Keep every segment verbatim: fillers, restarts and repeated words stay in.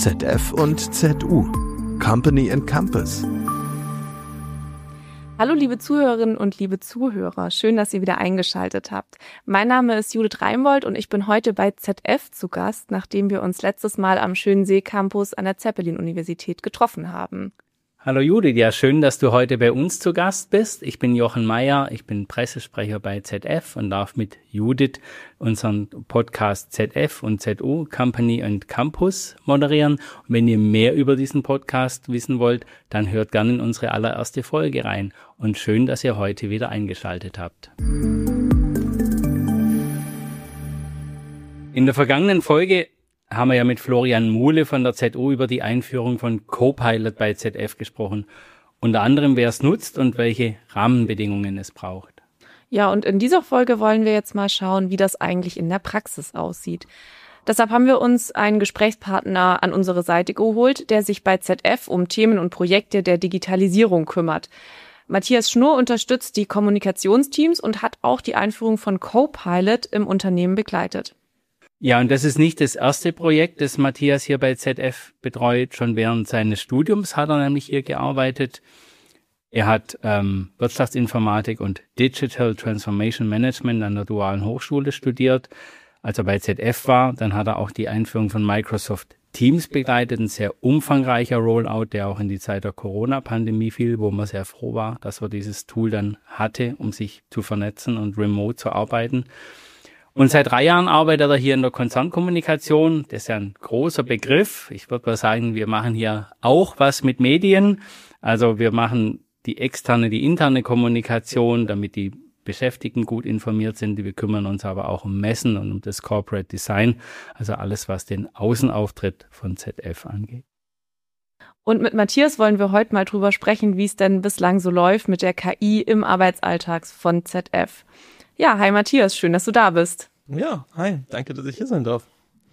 Z F und Z U, Company and Campus. Hallo liebe Zuhörerinnen und liebe Zuhörer, schön, dass ihr wieder eingeschaltet habt. Mein Name ist Judith Reimbold und ich bin heute bei Z F zu Gast, nachdem wir uns letztes Mal am Schönensee Campus an der Zeppelin-Universität getroffen haben. Hallo Judith, ja schön, dass du heute bei uns zu Gast bist. Ich bin Jochen Meyer, ich bin Pressesprecher bei Z F und darf mit Judith unseren Podcast Z F und Z U, Company and Campus, moderieren. Und wenn ihr mehr über diesen Podcast wissen wollt, dann hört gerne in unsere allererste Folge rein. Und schön, dass ihr heute wieder eingeschaltet habt. In der vergangenen Folge haben wir ja mit Florian Muhle von der Z U über die Einführung von Copilot bei Z F gesprochen. Unter anderem, wer es nutzt und welche Rahmenbedingungen es braucht. Ja, und in dieser Folge wollen wir jetzt mal schauen, wie das eigentlich in der Praxis aussieht. Deshalb haben wir uns einen Gesprächspartner an unsere Seite geholt, der sich bei Z F um Themen und Projekte der Digitalisierung kümmert. Matthias Schnurr unterstützt die Kommunikationsteams und hat auch die Einführung von Copilot im Unternehmen begleitet. Ja, und das ist nicht das erste Projekt, das Matthias hier bei Z F betreut. Schon während seines Studiums hat er nämlich hier gearbeitet. Er hat ähm, Wirtschaftsinformatik und Digital Transformation Management an der Dualen Hochschule studiert. Als er bei Z F war, dann hat er auch die Einführung von Microsoft Teams begleitet. Ein sehr umfangreicher Rollout, der auch in die Zeit der Corona-Pandemie fiel, wo man sehr froh war, dass er dieses Tool dann hatte, um sich zu vernetzen und remote zu arbeiten. Und seit drei Jahren arbeitet er hier in der Konzernkommunikation. Das ist ja ein großer Begriff. Ich würde mal sagen, wir machen hier auch was mit Medien. Also wir machen die externe, die interne Kommunikation, damit die Beschäftigten gut informiert sind. Wir kümmern uns aber auch um Messen und um das Corporate Design. Also alles, was den Außenauftritt von Z F angeht. Und mit Matthias wollen wir heute mal drüber sprechen, wie es denn bislang so läuft mit der K I im Arbeitsalltag von Z F. Ja, hi Matthias, schön, dass du da bist. Ja, hi, danke, dass ich hier sein darf.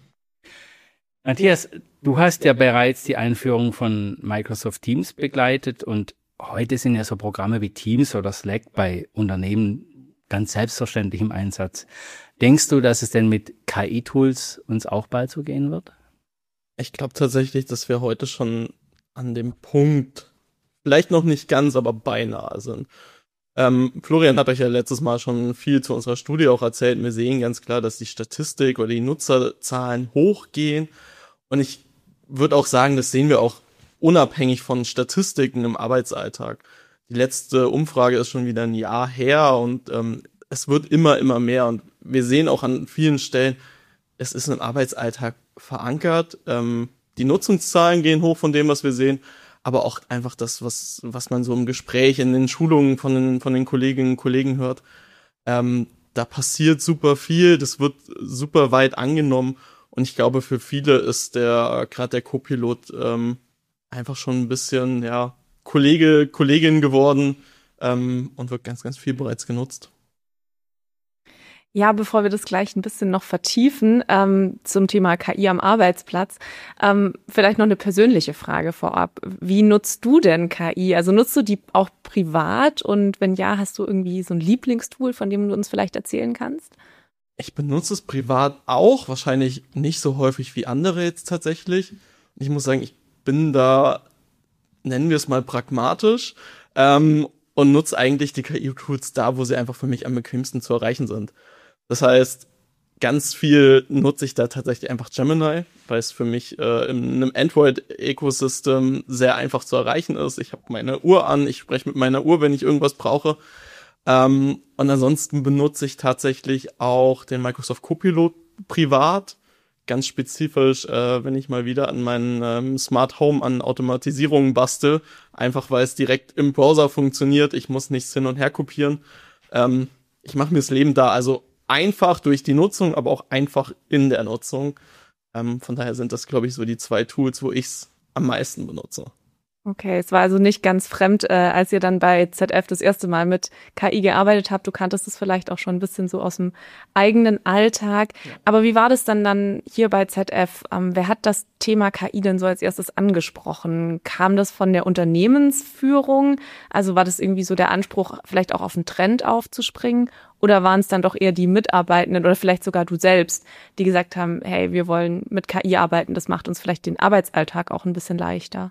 Matthias, du hast ja bereits die Einführung von Microsoft Teams begleitet und heute sind ja so Programme wie Teams oder Slack bei Unternehmen ganz selbstverständlich im Einsatz. Denkst du, dass es denn mit K I-Tools uns auch bald so gehen wird? Ich glaube tatsächlich, dass wir heute schon an dem Punkt, vielleicht noch nicht ganz, aber beinahe sind. Ähm, Florian hat euch ja letztes Mal schon viel zu unserer Studie auch erzählt. Wir sehen ganz klar, dass die Statistik oder die Nutzerzahlen hochgehen. Und ich würde auch sagen, das sehen wir auch unabhängig von Statistiken im Arbeitsalltag. Die letzte Umfrage ist schon wieder ein Jahr her und ähm, es wird immer, immer mehr. Und wir sehen auch an vielen Stellen, es ist im Arbeitsalltag verankert. Ähm, die Nutzungszahlen gehen hoch von dem, was wir sehen. Aber auch einfach das, was was man so im Gespräch, in den Schulungen von den von den Kolleginnen und Kollegen hört. Ähm, da passiert super viel, das wird super weit angenommen. Und ich glaube, für viele ist der gerade der Copilot ähm, einfach schon ein bisschen ja Kollege, Kollegin geworden ähm, und wird ganz, ganz viel bereits genutzt. Ja, bevor wir das gleich ein bisschen noch vertiefen ähm, zum Thema K I am Arbeitsplatz, ähm, vielleicht noch eine persönliche Frage vorab. Wie nutzt du denn K I? Also nutzt du die auch privat? Und wenn ja, hast du irgendwie so ein Lieblingstool, von dem du uns vielleicht erzählen kannst? Ich benutze es privat auch, wahrscheinlich nicht so häufig wie andere jetzt tatsächlich. Ich muss sagen, ich bin da, nennen wir es mal pragmatisch, ähm, und nutze eigentlich die K I-Tools da, wo sie einfach für mich am bequemsten zu erreichen sind. Das heißt, ganz viel nutze ich da tatsächlich einfach Gemini, weil es für mich äh, in einem Android-Ecosystem sehr einfach zu erreichen ist. Ich habe meine Uhr an, ich spreche mit meiner Uhr, wenn ich irgendwas brauche. Ähm, und ansonsten benutze ich tatsächlich auch den Microsoft Copilot privat, ganz spezifisch, äh, wenn ich mal wieder an meinen ähm, Smart Home an Automatisierungen bastel, einfach weil es direkt im Browser funktioniert. Ich muss nichts hin und her kopieren. Ähm, ich mache mir das Leben da also einfach durch die Nutzung, aber auch einfach in der Nutzung. Ähm, von daher sind das, glaube ich, so die zwei Tools, wo ich es am meisten benutze. Okay, es war also nicht ganz fremd, äh, als ihr dann bei Z F das erste Mal mit K I gearbeitet habt. Du kanntest es vielleicht auch schon ein bisschen so aus dem eigenen Alltag. Ja. Aber wie war das dann dann hier bei Z F? Ähm, wer hat das Thema K I denn so als erstes angesprochen? Kam das von der Unternehmensführung? Also war das irgendwie so der Anspruch, vielleicht auch auf einen Trend aufzuspringen? Oder waren es dann doch eher die Mitarbeitenden oder vielleicht sogar du selbst, die gesagt haben, hey, wir wollen mit K I arbeiten, das macht uns vielleicht den Arbeitsalltag auch ein bisschen leichter?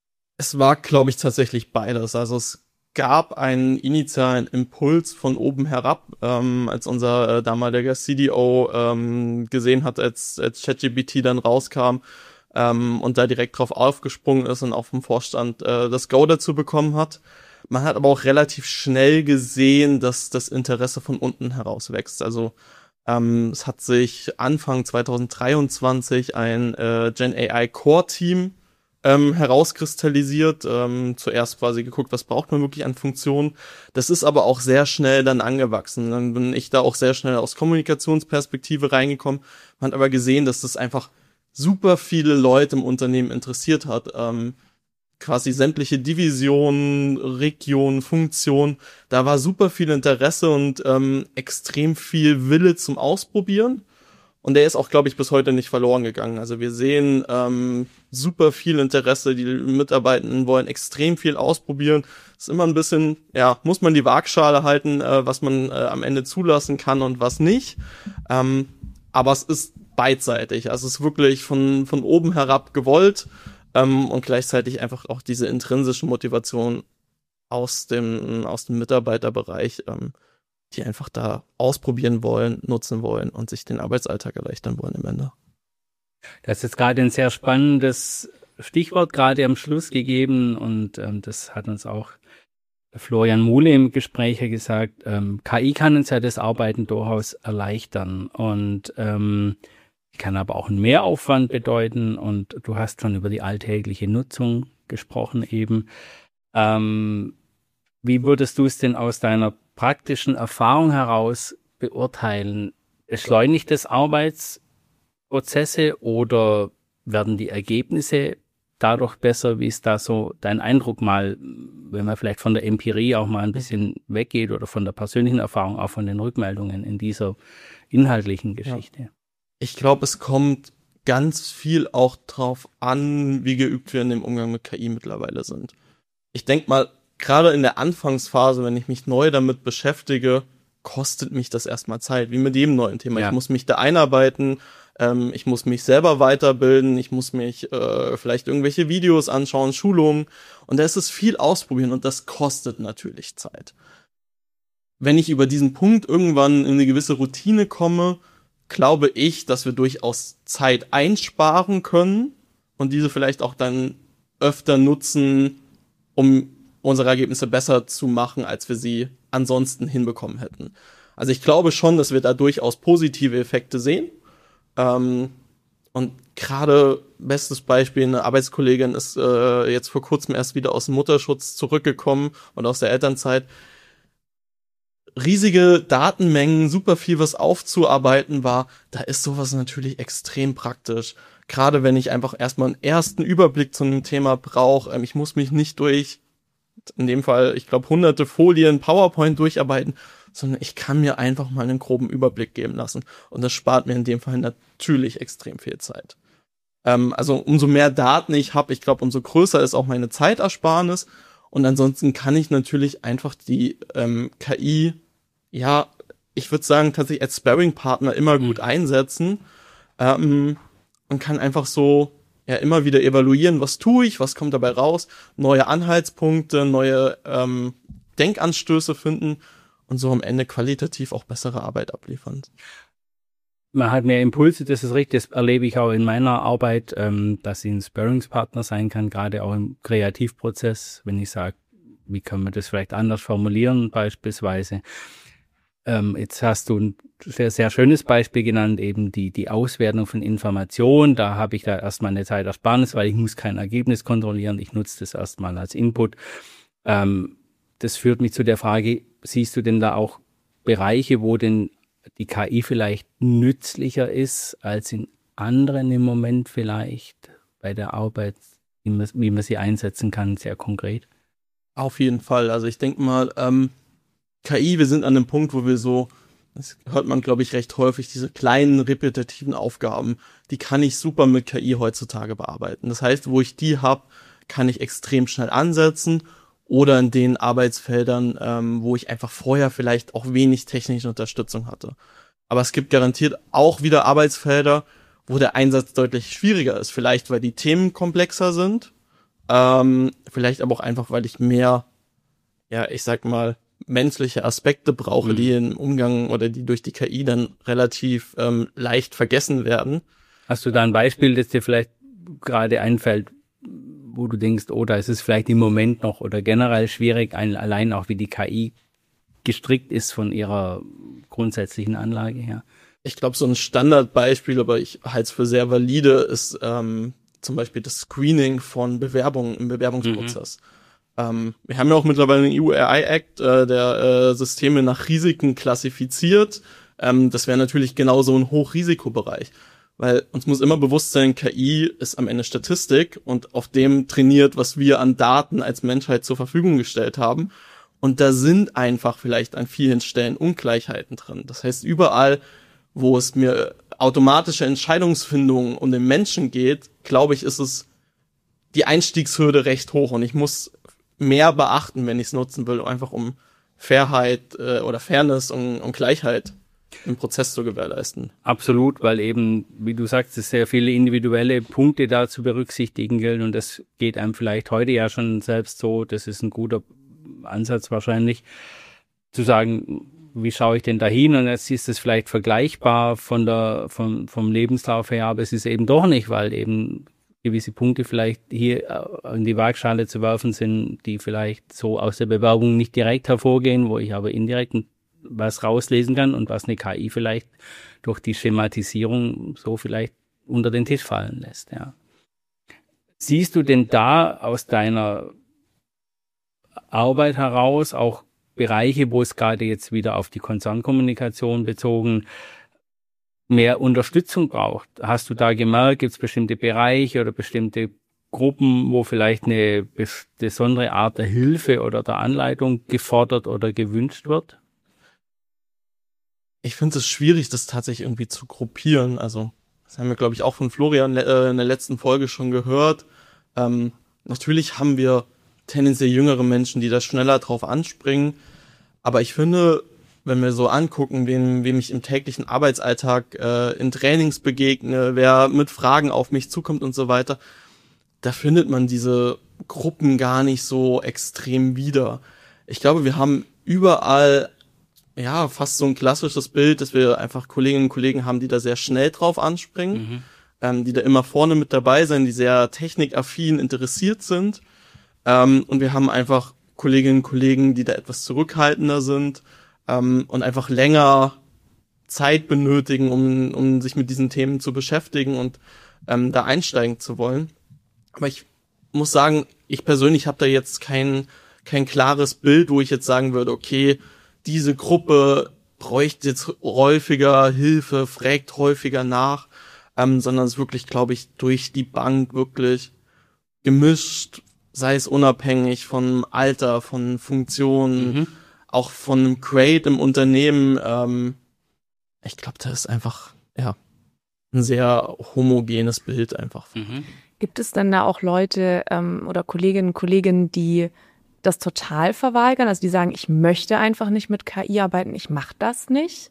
Es war, glaube ich, tatsächlich beides. Also es gab einen initialen Impuls von oben herab, ähm, als unser äh, damaliger C D O ähm, gesehen hat, als, als ChatGPT dann rauskam ähm, und da direkt drauf aufgesprungen ist und auch vom Vorstand äh, das Go dazu bekommen hat. Man hat aber auch relativ schnell gesehen, dass das Interesse von unten heraus wächst. Also ähm, es hat sich Anfang zwanzig dreiundzwanzig ein äh, Gen A I Core Team Ähm, herauskristallisiert, ähm, zuerst quasi geguckt, was braucht man wirklich an Funktionen. Das ist aber auch sehr schnell dann angewachsen. Dann bin ich da auch sehr schnell aus Kommunikationsperspektive reingekommen. Man hat aber gesehen, dass das einfach super viele Leute im Unternehmen interessiert hat. Ähm, quasi sämtliche Divisionen, Regionen, Funktionen. Da war super viel Interesse und ähm, extrem viel Wille zum Ausprobieren. Und der ist auch, glaube ich, bis heute nicht verloren gegangen. Also wir sehen ähm, super viel Interesse, die Mitarbeitenden wollen extrem viel ausprobieren. Ist immer ein bisschen, ja, muss man die Waagschale halten, äh, was man äh, am Ende zulassen kann und was nicht. Ähm, aber es ist beidseitig. Also es ist wirklich von von oben herab gewollt ähm, und gleichzeitig einfach auch diese intrinsische Motivation aus dem aus dem Mitarbeiterbereich, ähm, die einfach da ausprobieren wollen, nutzen wollen und sich den Arbeitsalltag erleichtern wollen im Ende. Das ist jetzt gerade ein sehr spannendes Stichwort gerade am Schluss gegeben und ähm, das hat uns auch Florian Muhle im Gespräch gesagt. Ähm, K I kann uns ja das Arbeiten durchaus erleichtern und ähm, kann aber auch einen Mehraufwand bedeuten und du hast schon über die alltägliche Nutzung gesprochen eben. Ähm, wie würdest du es denn aus deiner praktischen Erfahrung heraus beurteilen? Beschleunigt es Arbeitsprozesse oder werden die Ergebnisse dadurch besser? Wie ist da so dein Eindruck mal, wenn man vielleicht von der Empirie auch mal ein bisschen weggeht oder von der persönlichen Erfahrung, auch von den Rückmeldungen in dieser inhaltlichen Geschichte? Ja. Ich glaube, es kommt ganz viel auch drauf an, wie geübt wir in dem Umgang mit K I mittlerweile sind. Ich denke mal, gerade in der Anfangsphase, wenn ich mich neu damit beschäftige, kostet mich das erstmal Zeit, wie mit jedem neuen Thema. Ja. Ich muss mich da einarbeiten, ähm, ich muss mich selber weiterbilden, ich muss mich äh, vielleicht irgendwelche Videos anschauen, Schulungen. Und da ist es viel ausprobieren und das kostet natürlich Zeit. Wenn ich über diesen Punkt irgendwann in eine gewisse Routine komme, glaube ich, dass wir durchaus Zeit einsparen können und diese vielleicht auch dann öfter nutzen, um unsere Ergebnisse besser zu machen, als wir sie ansonsten hinbekommen hätten. Also ich glaube schon, dass wir da durchaus positive Effekte sehen. Ähm, und gerade bestes Beispiel, eine Arbeitskollegin ist äh, jetzt vor kurzem erst wieder aus dem Mutterschutz zurückgekommen und aus der Elternzeit. Riesige Datenmengen, super viel, was aufzuarbeiten war. Da ist sowas natürlich extrem praktisch. Gerade wenn ich einfach erstmal einen ersten Überblick zu einem Thema brauche. Ähm, ich muss mich nicht durch in dem Fall, ich glaube, hunderte Folien PowerPoint durcharbeiten, sondern ich kann mir einfach mal einen groben Überblick geben lassen. Und das spart mir in dem Fall natürlich extrem viel Zeit. Ähm, also umso mehr Daten ich habe, ich glaube, umso größer ist auch meine Zeitersparnis. Und ansonsten kann ich natürlich einfach die ähm, K I, ja, ich würde sagen, tatsächlich als Sparring-Partner immer gut einsetzen ähm, und kann einfach so ja immer wieder evaluieren, was tue ich, was kommt dabei raus, neue Anhaltspunkte, neue ähm, Denkanstöße finden und so am Ende qualitativ auch bessere Arbeit abliefern. Man hat mehr Impulse, das ist richtig, das erlebe ich auch in meiner Arbeit, ähm, dass ich ein Sparringspartner sein kann, gerade auch im Kreativprozess, wenn ich sage, wie kann man das vielleicht anders formulieren beispielsweise. Ähm, jetzt hast du ein sehr, sehr schönes Beispiel genannt, eben die, die Auswertung von Informationen. Da habe ich da erstmal eine Zeitersparnis, weil ich muss kein Ergebnis kontrollieren. Ich nutze das erstmal als Input. Ähm, das führt mich zu der Frage, siehst du denn da auch Bereiche, wo denn die K I vielleicht nützlicher ist als in anderen im Moment vielleicht bei der Arbeit wie man, wie man sie einsetzen kann, sehr konkret. Auf jeden Fall. Also ich denke mal, ähm, K I, wir sind an dem Punkt, wo wir so, das hört man, glaube ich, recht häufig, diese kleinen, repetitiven Aufgaben, die kann ich super mit K I heutzutage bearbeiten. Das heißt, wo ich die habe, kann ich extrem schnell ansetzen oder in den Arbeitsfeldern, ähm, wo ich einfach vorher vielleicht auch wenig technische Unterstützung hatte. Aber es gibt garantiert auch wieder Arbeitsfelder, wo der Einsatz deutlich schwieriger ist. Vielleicht, weil die Themen komplexer sind, ähm, vielleicht aber auch einfach, weil ich mehr, ja, ich sag mal, menschliche Aspekte brauche, mhm. die im Umgang oder die durch die K I dann relativ ähm, leicht vergessen werden. Hast du da ein Beispiel, das dir vielleicht gerade einfällt, wo du denkst, oh, da ist es vielleicht im Moment noch oder generell schwierig, ein, allein auch wie die K I gestrickt ist von ihrer grundsätzlichen Anlage her? Ich glaube, so ein Standardbeispiel, aber ich halte es für sehr valide, ist ähm, zum Beispiel das Screening von Bewerbungen im Bewerbungsprozess. Mhm. Ähm, wir haben ja auch mittlerweile einen E U A I Act, äh, der äh, Systeme nach Risiken klassifiziert. Ähm, das wäre natürlich genau so ein Hochrisikobereich. Weil uns muss immer bewusst sein, K I ist am Ende Statistik und auf dem trainiert, was wir an Daten als Menschheit zur Verfügung gestellt haben. Und da sind einfach vielleicht an vielen Stellen Ungleichheiten drin. Das heißt, überall, wo es mir automatische Entscheidungsfindung um den Menschen geht, glaube ich, ist es die Einstiegshürde recht hoch. Und ich muss mehr beachten, wenn ich es nutzen will, einfach um Fairheit äh, oder Fairness und, und Gleichheit im Prozess zu gewährleisten. Absolut, weil eben, wie du sagst, es sehr viele individuelle Punkte da zu berücksichtigen gilt und das geht einem vielleicht heute ja schon selbst so, das ist ein guter Ansatz wahrscheinlich, zu sagen, wie schaue ich denn da hin und jetzt ist es vielleicht vergleichbar von der, vom, vom Lebenslauf her, aber es ist eben doch nicht, weil eben gewisse Punkte vielleicht hier in die Waagschale zu werfen sind, die vielleicht so aus der Bewerbung nicht direkt hervorgehen, wo ich aber indirekt was rauslesen kann und was eine K I vielleicht durch die Schematisierung so vielleicht unter den Tisch fallen lässt, ja. Siehst du denn da aus deiner Arbeit heraus auch Bereiche, wo es gerade jetzt wieder auf die Konzernkommunikation bezogen mehr Unterstützung braucht? Hast du da gemerkt, gibt es bestimmte Bereiche oder bestimmte Gruppen, wo vielleicht eine besondere Art der Hilfe oder der Anleitung gefordert oder gewünscht wird? Ich finde es schwierig, das tatsächlich irgendwie zu gruppieren. Also, das haben wir, glaube ich, auch von Florian äh, in der letzten Folge schon gehört. Ähm, natürlich haben wir tendenziell jüngere Menschen, die da schneller drauf anspringen. Aber ich finde, wenn wir so angucken, wem, wem ich im täglichen Arbeitsalltag äh, in Trainings begegne, wer mit Fragen auf mich zukommt und so weiter, da findet man diese Gruppen gar nicht so extrem wieder. Ich glaube, wir haben überall ja fast so ein klassisches Bild, dass wir einfach Kolleginnen und Kollegen haben, die da sehr schnell drauf anspringen, mhm. ähm, die da immer vorne mit dabei sind, die sehr technikaffin interessiert sind. Ähm, und wir haben einfach Kolleginnen und Kollegen, die da etwas zurückhaltender sind ähm, und einfach länger Zeit benötigen, um, um sich mit diesen Themen zu beschäftigen und ähm, da einsteigen zu wollen. Aber ich muss sagen, ich persönlich habe da jetzt kein kein klares Bild, wo ich jetzt sagen würde, okay, diese Gruppe bräuchte jetzt häufiger Hilfe, fragt häufiger nach, ähm, sondern es ist wirklich, glaube ich, durch die Bank wirklich gemischt, sei es unabhängig von Alter, von Funktionen, mhm. auch von einem Grade im Unternehmen. Ähm, ich glaube, da ist einfach ja ein sehr homogenes Bild einfach. Mhm. Gibt es dann da auch Leute ähm, oder Kolleginnen und Kollegen, die das total verweigern, also die sagen, ich möchte einfach nicht mit K I arbeiten, ich mache das nicht?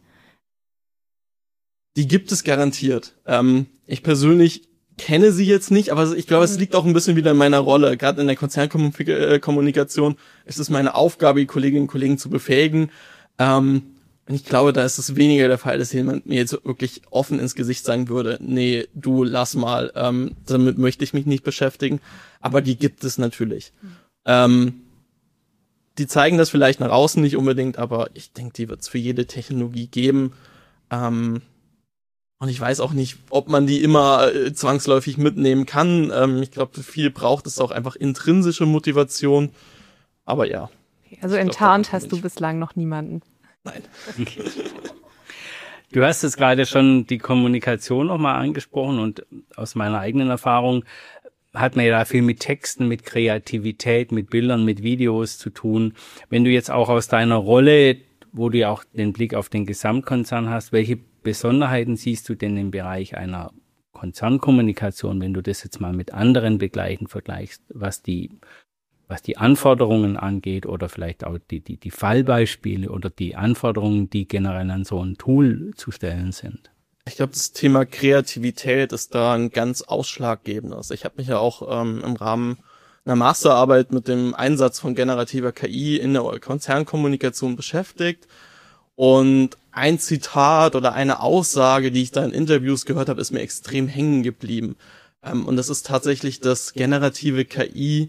Die gibt es garantiert. Ähm, ich persönlich kenne sie jetzt nicht, aber ich glaube, es liegt auch ein bisschen wieder in meiner Rolle. Gerade in der Konzernkommunikation ist es meine Aufgabe, die Kolleginnen und Kollegen zu befähigen. Ähm, und ich glaube, da ist es weniger der Fall, dass jemand mir jetzt wirklich offen ins Gesicht sagen würde, nee, du lass mal, ähm, damit möchte ich mich nicht beschäftigen. Aber die gibt es natürlich. Mhm. Ähm, Die zeigen das vielleicht nach außen nicht unbedingt, aber ich denke, die wird es für jede Technologie geben. Ähm, und ich weiß auch nicht, ob man die immer äh, zwangsläufig mitnehmen kann. Ähm, ich glaube, viel braucht es auch einfach intrinsische Motivation. Aber ja. Also enttarnt hast du bislang noch niemanden. Nein. Okay. Du hast jetzt gerade schon die Kommunikation nochmal angesprochen und aus meiner eigenen Erfahrung hat man ja da viel mit Texten, mit Kreativität, mit Bildern, mit Videos zu tun. Wenn du jetzt auch aus deiner Rolle, wo du ja auch den Blick auf den Gesamtkonzern hast, welche Besonderheiten siehst du denn im Bereich einer Konzernkommunikation, wenn du das jetzt mal mit anderen Begleichen vergleichst, was die, was die Anforderungen angeht oder vielleicht auch die, die, die Fallbeispiele oder die Anforderungen, die generell an so ein Tool zu stellen sind? Ich glaube, das Thema Kreativität ist da ein ganz ausschlaggebendes. Ich habe mich ja auch ähm, im Rahmen einer Masterarbeit mit dem Einsatz von generativer K I in der Konzernkommunikation beschäftigt. Und ein Zitat oder eine Aussage, die ich da in Interviews gehört habe, ist mir extrem hängen geblieben. Ähm, und das ist tatsächlich, dass generative K I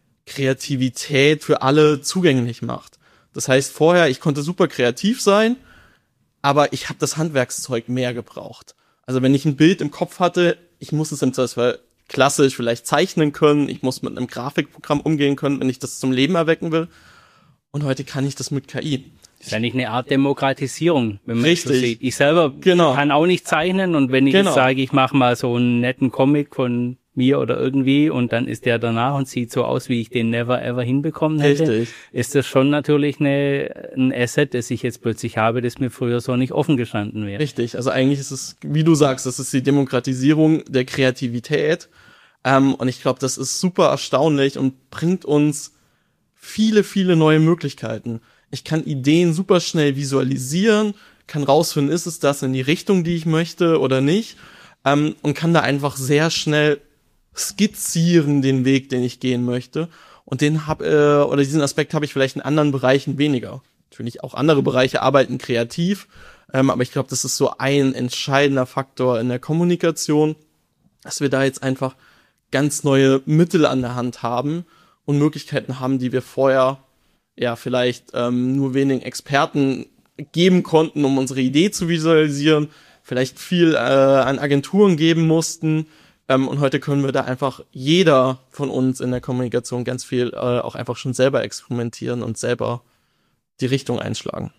Kreativität für alle zugänglich macht. Das heißt, vorher, ich konnte super kreativ sein, aber ich habe das Handwerkszeug mehr gebraucht. Also wenn ich ein Bild im Kopf hatte, ich muss es im Zweifelsfall klassisch vielleicht zeichnen können, ich muss mit einem Grafikprogramm umgehen können, wenn ich das zum Leben erwecken will. Und heute kann ich das mit K I. Das ist eigentlich eine Art Demokratisierung, wenn man Richtig. so sieht. Ich selber Genau. kann auch nicht zeichnen und wenn ich Genau. jetzt sage, ich mache mal so einen netten Comic von mir oder irgendwie und dann ist der danach und sieht so aus, wie ich den never ever hinbekommen hätte, Richtig. ist das schon natürlich eine, ein Asset, das ich jetzt plötzlich habe, das mir früher so nicht offen gestanden wäre. Richtig, also eigentlich ist es, wie du sagst, das ist die Demokratisierung der Kreativität. Ähm, und ich glaube, das ist super erstaunlich und bringt uns viele, viele neue Möglichkeiten. Ich kann Ideen super schnell visualisieren, kann rausfinden, ist es das in die Richtung, die ich möchte oder nicht, ähm, und kann da einfach sehr schnell skizzieren den Weg, den ich gehen möchte. Und den hab, äh, oder diesen Aspekt habe ich vielleicht in anderen Bereichen weniger. Natürlich auch andere Bereiche arbeiten kreativ, ähm, aber ich glaube, das ist so ein entscheidender Faktor in der Kommunikation, dass wir da jetzt einfach ganz neue Mittel an der Hand haben und Möglichkeiten haben, die wir vorher ja vielleicht ähm, nur wenigen Experten geben konnten, um unsere Idee zu visualisieren, vielleicht viel äh, an Agenturen geben mussten. Ähm, und heute können wir da einfach jeder von uns in der Kommunikation ganz viel äh, auch einfach schon selber experimentieren und selber die Richtung einschlagen.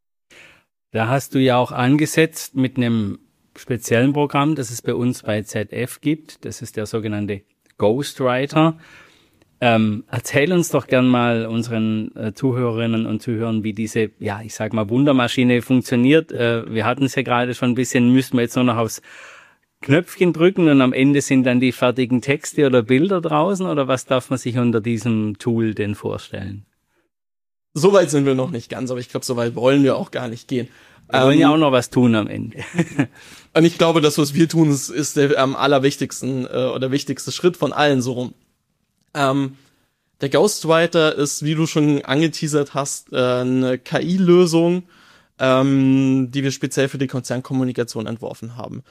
Da hast du ja auch angesetzt mit einem speziellen Programm, das es bei uns bei Z F gibt. Das ist der sogenannte Ghostwriter. Ähm, erzähl uns doch gern mal unseren äh, Zuhörerinnen und Zuhörern, wie diese, ja, ich sag mal, Wundermaschine funktioniert. Äh, wir hatten es ja gerade schon ein bisschen, müssten wir jetzt nur noch aufs Knöpfchen drücken und am Ende sind dann die fertigen Texte oder Bilder draußen, oder was darf man sich unter diesem Tool denn vorstellen? Soweit sind wir noch nicht ganz, aber ich glaube, soweit wollen wir auch gar nicht gehen. Wir wollen ja auch noch was tun am Ende. Und ich glaube, das, was wir tun, ist, ist der am allerwichtigsten äh, oder wichtigste Schritt von allen so rum. Ähm, der Ghostwriter ist, wie du schon angeteasert hast, äh, eine K I-Lösung, ähm, die wir speziell für die Konzernkommunikation entworfen haben.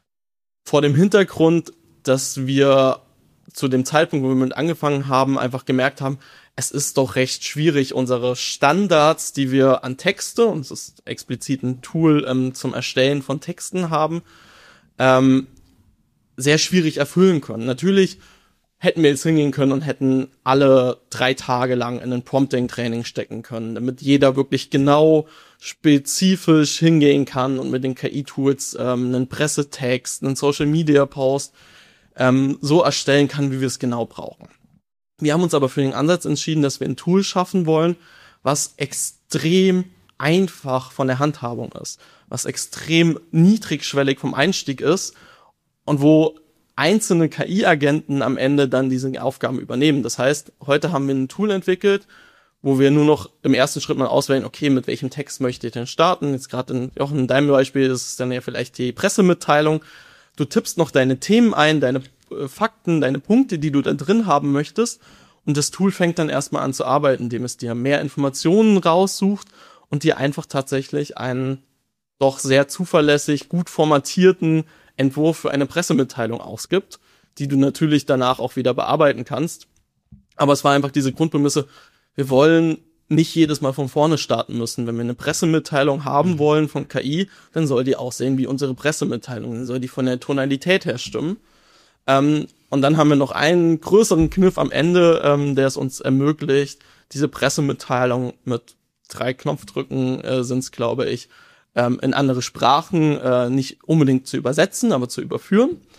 Vor dem Hintergrund, dass wir zu dem Zeitpunkt, wo wir mit angefangen haben, einfach gemerkt haben, es ist doch recht schwierig, unsere Standards, die wir an Texte, und es ist explizit ein Tool ähm, zum Erstellen von Texten haben, ähm, sehr schwierig erfüllen können. Natürlich hätten wir jetzt hingehen können und hätten alle drei Tage lang in ein Prompting-Training stecken können, damit jeder wirklich genau spezifisch hingehen kann und mit den K I-Tools ähm, einen Pressetext, einen Social-Media-Post ähm, so erstellen kann, wie wir es genau brauchen. Wir haben uns aber für den Ansatz entschieden, dass wir ein Tool schaffen wollen, was extrem einfach von der Handhabung ist, was extrem niedrigschwellig vom Einstieg ist und wo einzelne K I-Agenten am Ende dann diese Aufgaben übernehmen. Das heißt, heute haben wir ein Tool entwickelt, wo wir nur noch im ersten Schritt mal auswählen, okay, mit welchem Text möchte ich denn starten? Jetzt gerade in, auch in deinem Beispiel ist es dann ja vielleicht die Pressemitteilung. Du tippst noch deine Themen ein, deine äh, Fakten, deine Punkte, die du da drin haben möchtest. Und das Tool fängt dann erstmal an zu arbeiten, indem es dir mehr Informationen raussucht und dir einfach tatsächlich einen doch sehr zuverlässig, gut formatierten Entwurf für eine Pressemitteilung ausgibt, die du natürlich danach auch wieder bearbeiten kannst. Aber es war einfach diese Grundprämisse, wir wollen nicht jedes Mal von vorne starten müssen. Wenn wir eine Pressemitteilung haben wollen von K I, dann soll die aussehen wie unsere Pressemitteilung, dann soll die von der Tonalität her stimmen. Ähm, und dann haben wir noch einen größeren Kniff am Ende, ähm, der es uns ermöglicht, diese Pressemitteilung mit drei Knopfdrücken äh, sind es, glaube ich, ähm, in andere Sprachen äh, nicht unbedingt zu übersetzen, aber zu überführen.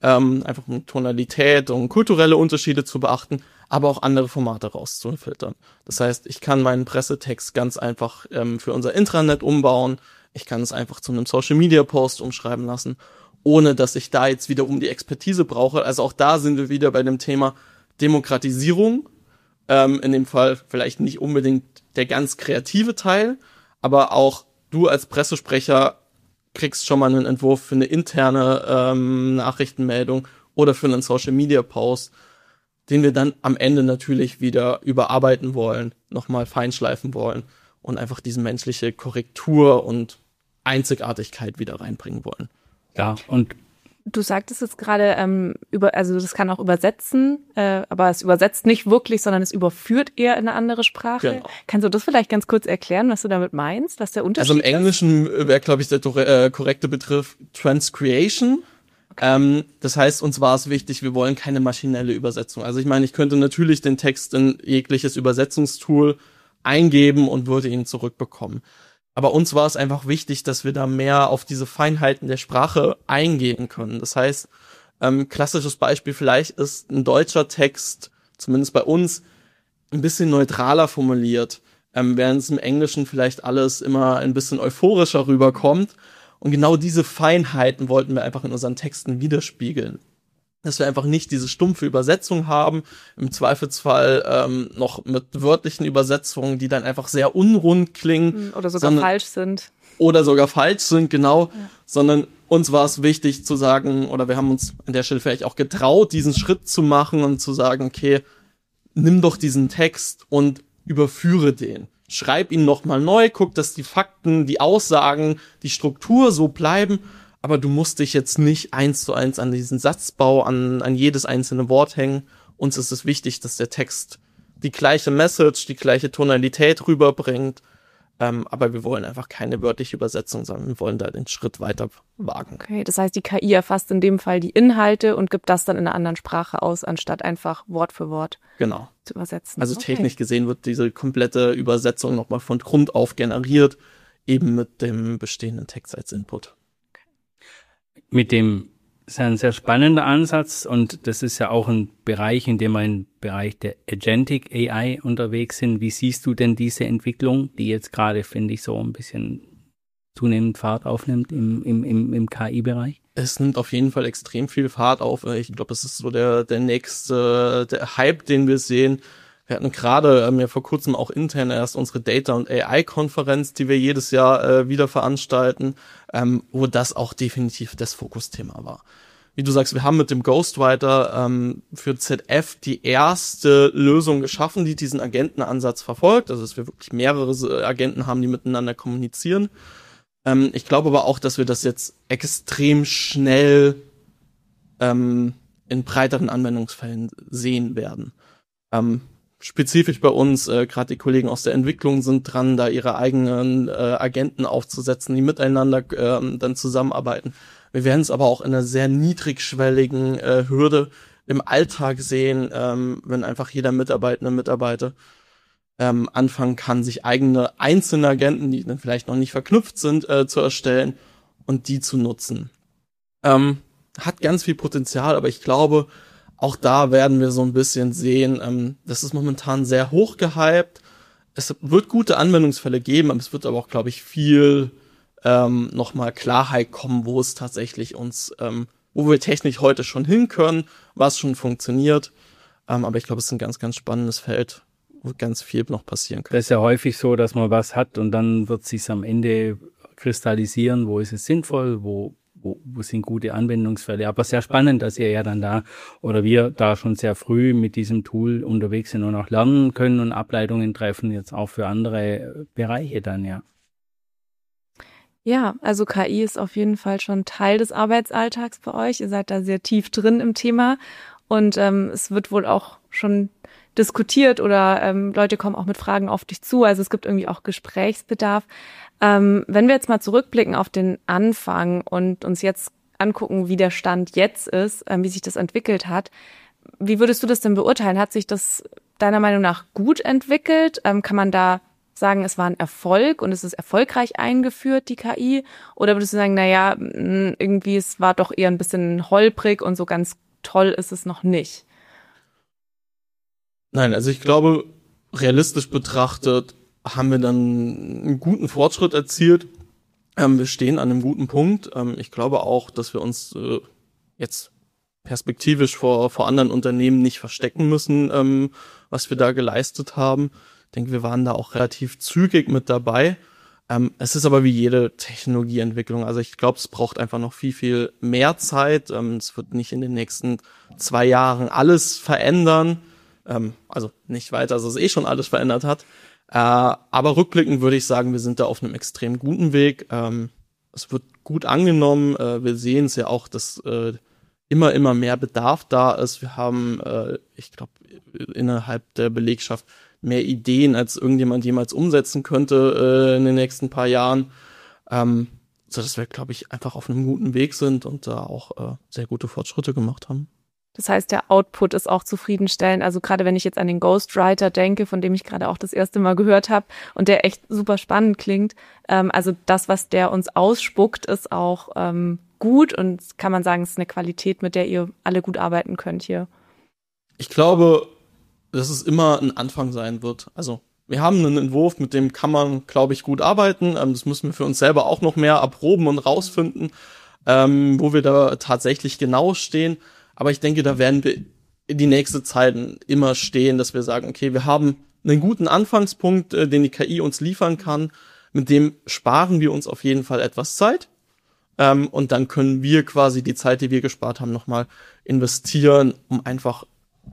ähm, einfach um Tonalität und kulturelle Unterschiede zu beachten, aber auch andere Formate rauszufiltern. Das heißt, ich kann meinen Pressetext ganz einfach ähm, für unser Intranet umbauen, ich kann es einfach zu einem Social-Media-Post umschreiben lassen, ohne dass ich da jetzt wiederum die Expertise brauche. Also auch da sind wir wieder bei dem Thema Demokratisierung. Ähm, in dem Fall vielleicht nicht unbedingt der ganz kreative Teil, aber auch du als Pressesprecher kriegst schon mal einen Entwurf für eine interne ähm, Nachrichtenmeldung oder für einen Social-Media-Post, den wir dann am Ende natürlich wieder überarbeiten wollen, nochmal feinschleifen wollen und einfach diese menschliche Korrektur und Einzigartigkeit wieder reinbringen wollen. Ja, und du sagtest jetzt gerade, ähm, über, also das kann auch übersetzen, äh, aber es übersetzt nicht wirklich, sondern es überführt eher in eine andere Sprache. Genau. Kannst du das vielleicht ganz kurz erklären, was du damit meinst, was der Unterschied Also im ist? Englischen wäre, glaube ich, der äh, korrekte Begriff Transcreation. Okay. Ähm, das heißt, uns war es wichtig, wir wollen keine maschinelle Übersetzung. Also ich meine, ich könnte natürlich den Text in jegliches Übersetzungstool eingeben und würde ihn zurückbekommen. Aber uns war es einfach wichtig, dass wir da mehr auf diese Feinheiten der Sprache eingehen können. Das heißt, ähm, klassisches Beispiel vielleicht ist ein deutscher Text, zumindest bei uns, ein bisschen neutraler formuliert, ähm, während es im Englischen vielleicht alles immer ein bisschen euphorischer rüberkommt. Und genau diese Feinheiten wollten wir einfach in unseren Texten widerspiegeln. Dass wir einfach nicht diese stumpfe Übersetzung haben, im Zweifelsfall ähm, noch mit wörtlichen Übersetzungen, die dann einfach sehr unrund klingen. Oder sogar sondern, falsch sind. Oder sogar falsch sind, genau. Ja. Sondern uns war es wichtig zu sagen, oder wir haben uns an der Stelle vielleicht auch getraut, diesen Schritt zu machen und zu sagen, okay, nimm doch diesen Text und überführe den. Schreib ihn nochmal neu, guck, dass die Fakten, die Aussagen, die Struktur so bleiben, aber du musst dich jetzt nicht eins zu eins an diesen Satzbau, an, an jedes einzelne Wort hängen. Uns ist es wichtig, dass der Text die gleiche Message, die gleiche Tonalität rüberbringt. Ähm, aber wir wollen einfach keine wörtliche Übersetzung, sondern wir wollen da den Schritt weiter wagen. Okay, das heißt, die K I erfasst in dem Fall die Inhalte und gibt das dann in einer anderen Sprache aus, anstatt einfach Wort für Wort genau. zu übersetzen. Also okay. technisch gesehen wird diese komplette Übersetzung nochmal von Grund auf generiert, eben mit dem bestehenden Text als Input. Mit dem, das ist ein sehr spannender Ansatz und das ist ja auch ein Bereich, in dem wir im Bereich der Agentic A I unterwegs sind. Wie siehst du denn diese Entwicklung, die jetzt gerade, finde ich, so ein bisschen zunehmend Fahrt aufnimmt im, im, im, im K I-Bereich? Es nimmt auf jeden Fall extrem viel Fahrt auf. Ich glaube, es ist so der, der nächste, der Hype, den wir sehen. Wir hatten gerade ähm, ja vor kurzem auch intern erst unsere Data- und A I-Konferenz, die wir jedes Jahr äh, wieder veranstalten, ähm, wo das auch definitiv das Fokusthema war. Wie du sagst, wir haben mit dem Ghostwriter ähm, für Z F die erste Lösung geschaffen, die diesen Agentenansatz verfolgt. Also dass wir wirklich mehrere Agenten haben, die miteinander kommunizieren. Ähm, ich glaube aber auch, dass wir das jetzt extrem schnell ähm, in breiteren Anwendungsfällen sehen werden. Ähm, Spezifisch bei uns, äh, gerade die Kollegen aus der Entwicklung sind dran, da ihre eigenen äh, Agenten aufzusetzen, die miteinander äh, dann zusammenarbeiten. Wir werden es aber auch in einer sehr niedrigschwelligen äh, Hürde im Alltag sehen, ähm, wenn einfach jeder Mitarbeitende, Mitarbeiter ähm, anfangen kann, sich eigene einzelne Agenten, die dann vielleicht noch nicht verknüpft sind, äh, zu erstellen und die zu nutzen. Ähm, hat ganz viel Potenzial, aber ich glaube, auch da werden wir so ein bisschen sehen, ähm, das ist momentan sehr hoch gehypt. Es wird gute Anwendungsfälle geben, aber es wird aber auch, glaube ich, viel ähm, nochmal Klarheit kommen, wo es tatsächlich uns, ähm, wo wir technisch heute schon hin können, was schon funktioniert. Ähm, aber ich glaube, es ist ein ganz, ganz spannendes Feld, wo ganz viel noch passieren kann. Das ist ja häufig so, dass man was hat und dann wird es sich am Ende kristallisieren, wo ist es sinnvoll, wo Wo, wo sind gute Anwendungsfälle. Aber sehr spannend, dass ihr ja dann da oder wir da schon sehr früh mit diesem Tool unterwegs sind und auch lernen können und Ableitungen treffen, jetzt auch für andere Bereiche dann, ja. Ja, also K I ist auf jeden Fall schon Teil des Arbeitsalltags bei euch. Ihr seid da sehr tief drin im Thema und ähm, es wird wohl auch schon diskutiert oder ähm, Leute kommen auch mit Fragen auf dich zu. Also es gibt irgendwie auch Gesprächsbedarf. Ähm, wenn wir jetzt mal zurückblicken auf den Anfang und uns jetzt angucken, wie der Stand jetzt ist, ähm, wie sich das entwickelt hat, wie würdest du das denn beurteilen? Hat sich das deiner Meinung nach gut entwickelt? Ähm, kann man da sagen, es war ein Erfolg und es ist erfolgreich eingeführt, die K I? Oder würdest du sagen, naja, irgendwie es war doch eher ein bisschen holprig und so ganz toll ist es noch nicht? Nein, also ich glaube, realistisch betrachtet haben wir dann einen guten Fortschritt erzielt. Ähm, wir stehen an einem guten Punkt. Ähm, ich glaube auch, dass wir uns äh, jetzt perspektivisch vor, vor anderen Unternehmen nicht verstecken müssen, ähm, was wir da geleistet haben. Ich denke, wir waren da auch relativ zügig mit dabei. Ähm, es ist aber wie jede Technologieentwicklung. Also ich glaube, es braucht einfach noch viel, viel mehr Zeit. Ähm, es wird nicht in den nächsten zwei Jahren alles verändern. Ähm, also nicht weiter, als es eh schon alles verändert hat. Äh, aber rückblickend würde ich sagen, wir sind da auf einem extrem guten Weg. Ähm, es wird gut angenommen. Äh, wir sehen es ja auch, dass äh, immer, immer mehr Bedarf da ist. Wir haben, äh, ich glaube, innerhalb der Belegschaft mehr Ideen, als irgendjemand jemals umsetzen könnte äh, in den nächsten paar Jahren. Ähm, so dass wir, glaube ich, einfach auf einem guten Weg sind und da auch äh, sehr gute Fortschritte gemacht haben. Das heißt, der Output ist auch zufriedenstellend. Also gerade wenn ich jetzt an den Ghostwriter denke, von dem ich gerade auch das erste Mal gehört habe und der echt super spannend klingt. Ähm, also das, was der uns ausspuckt, ist auch ähm, gut und kann man sagen, es ist eine Qualität, mit der ihr alle gut arbeiten könnt hier. Ich glaube, dass es immer ein Anfang sein wird. Also wir haben einen Entwurf, mit dem kann man, glaube ich, gut arbeiten. Ähm, das müssen wir für uns selber auch noch mehr erproben und rausfinden, ähm, wo wir da tatsächlich genau stehen. Aber ich denke, da werden wir in die nächste Zeit immer stehen, dass wir sagen, okay, wir haben einen guten Anfangspunkt, äh, den die K I uns liefern kann. Mit dem sparen wir uns auf jeden Fall etwas Zeit. Ähm, und dann können wir quasi die Zeit, die wir gespart haben, nochmal investieren, um einfach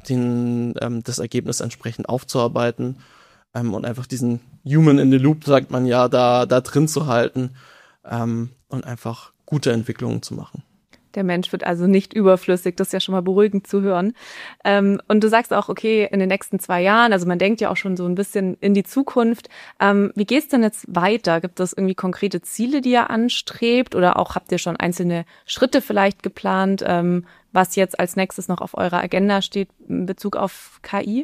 den, ähm, das Ergebnis entsprechend aufzuarbeiten ähm, und einfach diesen Human in the Loop, sagt man ja, da, da drin zu halten ähm, und einfach gute Entwicklungen zu machen. Der Mensch wird also nicht überflüssig, das ist ja schon mal beruhigend zu hören. Ähm, und du sagst auch, okay, in den nächsten zwei Jahren, also man denkt ja auch schon so ein bisschen in die Zukunft. Ähm, wie geht's denn jetzt weiter? Gibt es irgendwie konkrete Ziele, die ihr anstrebt? Oder auch habt ihr schon einzelne Schritte vielleicht geplant, ähm, was jetzt als nächstes noch auf eurer Agenda steht in Bezug auf K I?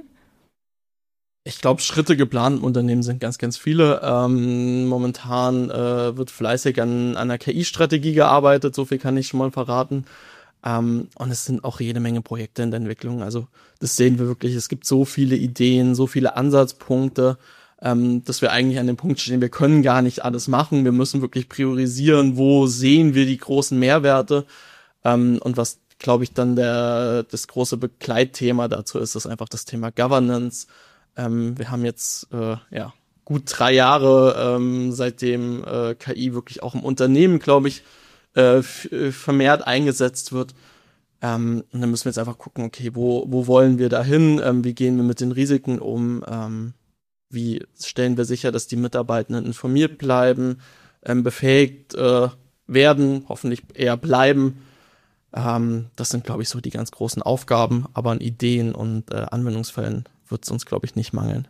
Ich glaube, Schritte geplant im Unternehmen sind ganz, ganz viele. Ähm, momentan äh, wird fleißig an, an einer K I-Strategie gearbeitet, so viel kann ich schon mal verraten. Ähm, und es sind auch jede Menge Projekte in der Entwicklung. Also das sehen wir wirklich. Es gibt so viele Ideen, so viele Ansatzpunkte, ähm, dass wir eigentlich an dem Punkt stehen, wir können gar nicht alles machen. Wir müssen wirklich priorisieren, wo sehen wir die großen Mehrwerte. Ähm, und was, glaube ich, dann der das große Begleitthema dazu ist, ist einfach das Thema Governance. Ähm, wir haben jetzt äh, ja gut drei Jahre, ähm, seitdem äh, K I wirklich auch im Unternehmen, glaube ich, äh, f- vermehrt eingesetzt wird. Ähm, und dann müssen wir jetzt einfach gucken, okay, wo wo wollen wir da hin? Ähm, wie gehen wir mit den Risiken um? Ähm, wie stellen wir sicher, dass die Mitarbeitenden informiert bleiben, ähm, befähigt äh, werden, hoffentlich eher bleiben? Ähm, das sind, glaube ich, so die ganz großen Aufgaben, aber an Ideen und äh, Anwendungsfällen wird es uns, glaube ich, nicht mangeln.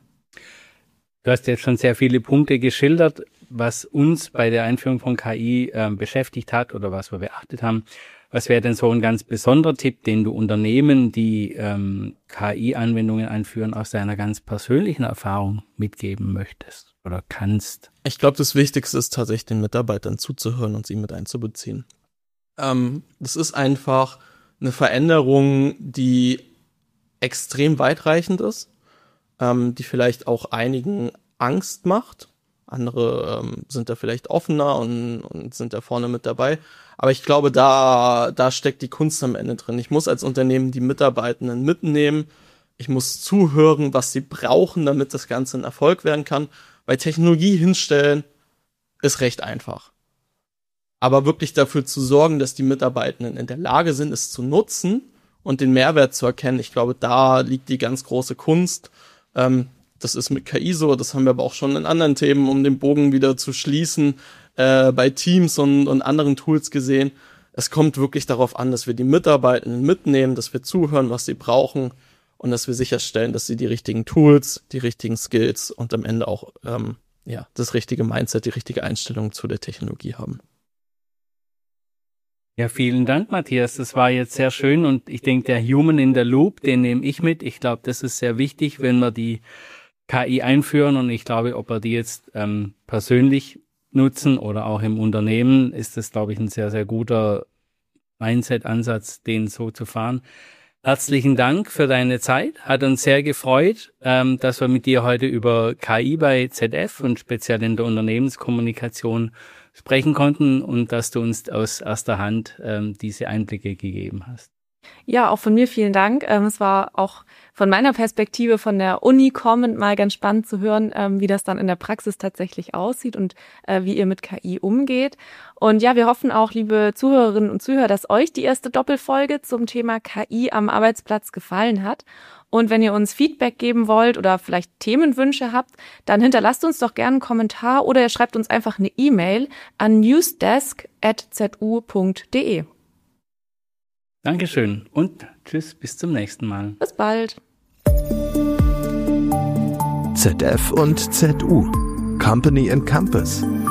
Du hast jetzt schon sehr viele Punkte geschildert, was uns bei der Einführung von K I äh, beschäftigt hat oder was wir beachtet haben. Was wäre denn so ein ganz besonderer Tipp, den du Unternehmen, die ähm, K I-Anwendungen einführen, aus deiner ganz persönlichen Erfahrung mitgeben möchtest oder kannst? Ich glaube, das Wichtigste ist tatsächlich, den Mitarbeitern zuzuhören und sie mit einzubeziehen. Ähm, das ist einfach eine Veränderung, die extrem weitreichend ist, ähm, die vielleicht auch einigen Angst macht. Andere ähm, sind da vielleicht offener und, und sind da vorne mit dabei. Aber ich glaube, da, da steckt die Kunst am Ende drin. Ich muss als Unternehmen die Mitarbeitenden mitnehmen. Ich muss zuhören, was sie brauchen, damit das Ganze ein Erfolg werden kann. Weil Technologie hinstellen ist recht einfach. Aber wirklich dafür zu sorgen, dass die Mitarbeitenden in der Lage sind, es zu nutzen und den Mehrwert zu erkennen, ich glaube, da liegt die ganz große Kunst. Ähm, das ist mit K I so, das haben wir aber auch schon in anderen Themen, um den Bogen wieder zu schließen, äh, bei Teams und, und anderen Tools gesehen. Es kommt wirklich darauf an, dass wir die Mitarbeitenden mitnehmen, dass wir zuhören, was sie brauchen und dass wir sicherstellen, dass sie die richtigen Tools, die richtigen Skills und am Ende auch ähm, ja, das richtige Mindset, die richtige Einstellung zu der Technologie haben. Ja, vielen Dank, Matthias. Das war jetzt sehr schön und ich denke, der Human in the Loop, den nehme ich mit. Ich glaube, das ist sehr wichtig, wenn wir die K I einführen und ich glaube, ob wir die jetzt ähm, persönlich nutzen oder auch im Unternehmen, ist das, glaube ich, ein sehr, sehr guter Mindset-Ansatz, den so zu fahren. Herzlichen Dank für deine Zeit. Hat uns sehr gefreut, ähm, dass wir mit dir heute über K I bei Z F und speziell in der Unternehmenskommunikation sprechen konnten und dass du uns aus erster Hand ähm, diese Einblicke gegeben hast. Ja, auch von mir vielen Dank. Ähm, es war auch von meiner Perspektive von der Uni kommend mal ganz spannend zu hören, ähm, wie das dann in der Praxis tatsächlich aussieht und äh, wie ihr mit K I umgeht. Und ja, wir hoffen auch, liebe Zuhörerinnen und Zuhörer, dass euch die erste Doppelfolge zum Thema K I am Arbeitsplatz gefallen hat. Und wenn ihr uns Feedback geben wollt oder vielleicht Themenwünsche habt, dann hinterlasst uns doch gerne einen Kommentar oder ihr schreibt uns einfach eine E-Mail an newsdesk at z u punkt d e. Dankeschön und tschüss, bis zum nächsten Mal. Bis bald. Z F und Z U. Company and Campus.